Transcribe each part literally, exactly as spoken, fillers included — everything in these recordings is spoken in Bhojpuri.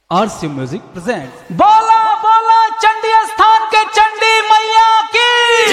आरसी म्यूजिक प्रेजेंट। बोला बोला चंडी स्थान के चंडी मैया की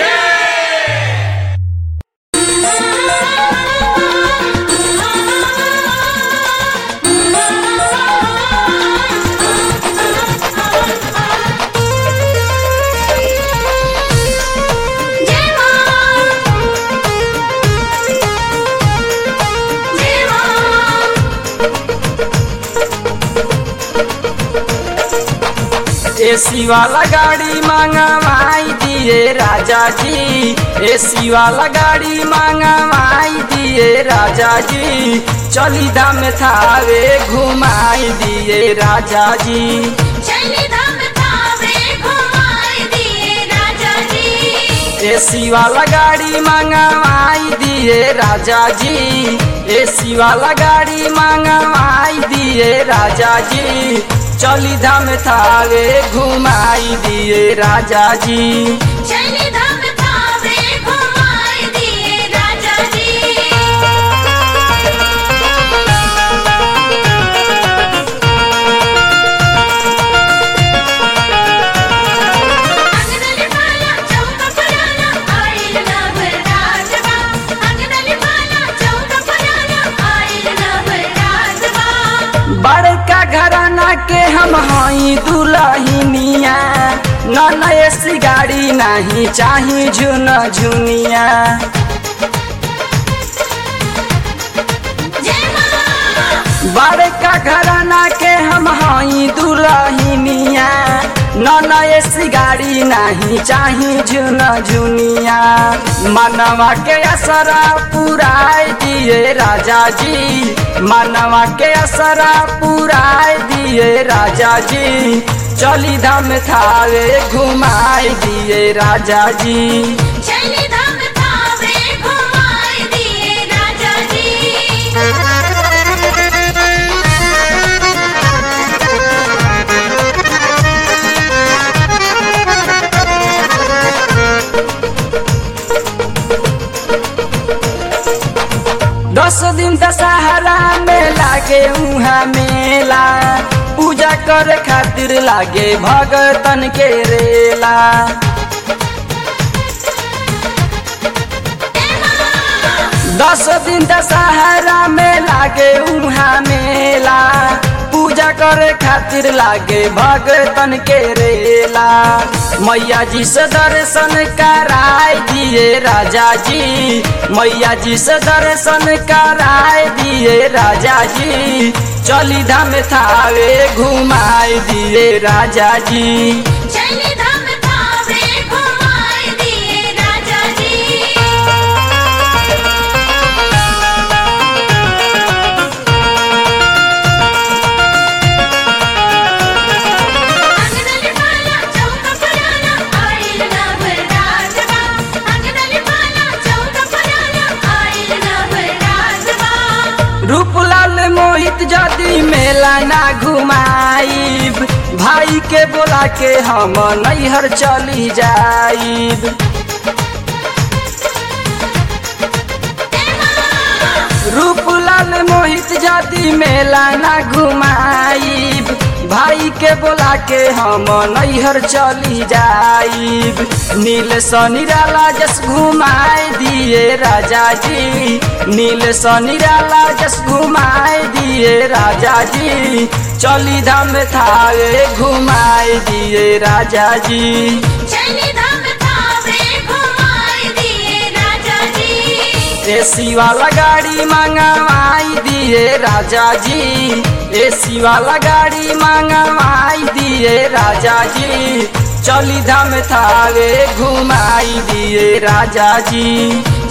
एसी वाला गाड़ी मंगवाई दिए राजा जी, एसी वाला गाड़ी मंगवाई दिए राजा जी, चली धाम थावे घुमाई दिए राजा जी, चली धाम थावे घुमाई दिए राजा जी। एसी वाला गाड़ी मंगवाई दिए राजा जी, एसी वाला गाड़ी मंगवाई दिए राजा जी, चली धाम थावे घुमाई दिए राजा जी, चली धाम थावे घुमाई दिए राजा जी। अंगनली माला चौका पुराना आइल नवरातवा, अंगनली माला चौका पुराना आइल नवरातवा। बड़का घराना के हम हई दुल्हनिया, न एसी गाड़ी नहीं चाही झुन झुनिया, जय मां। बड़का घराना के हम हई दुल्हनिया, न एसी गाड़ी नहीं चाही झुन झुनिया, मनवा के असरा पुराई दिए राजा जी, मनवा के असरा पुराई दिए राजा जी, चली धाम थावे घुमाई दिए राजा जी, चली धाम थावे घुमाई दिए राजा जी। दस दिन दशहरा में लागे उहाँ मेला, पूजा करे खातिर लागे भगतन के रेला, दस दिन दशहरा में लागे उहाँ मेला, पूजा करे खातिर लागे भगतन के रेला, मैया जी से दर्शन कराए दिए राजा जी, मैया जी से दर्शन कराए दिए राजा जी, चली धाम थावे घुमाए दिए राजा जी, चली धाम थावे घुमाई दिए राजा जी। अंगनली माला चौका पुराना आइल नवरातवा, अंगनली माला चौका पुराना आइल नवरातवा। रूपलाल मोहित जदी मेला ना घुमाईब, भाई के बोला के हम नैहर चली जाइब, रूपलाल मोहित जदी मेला ना घुमाईब, भाई के बोला के हम नैहर चली जाइब, नील सनिराला जस घुमाए दिए राजा जी, नील सनिराला जस घुमाए दिए राजा जी, चली धाम थावे घुमाए दिए राजा जी, चली धाम थावे घुमाई दिए राजा जी। एसी वाला गाड़ी मंगवाई दिए राजा जी, एसी वाला गाड़ी मंगवाई दिए राजा जी, चली धाम थावे घुमाई दिए राजा जी,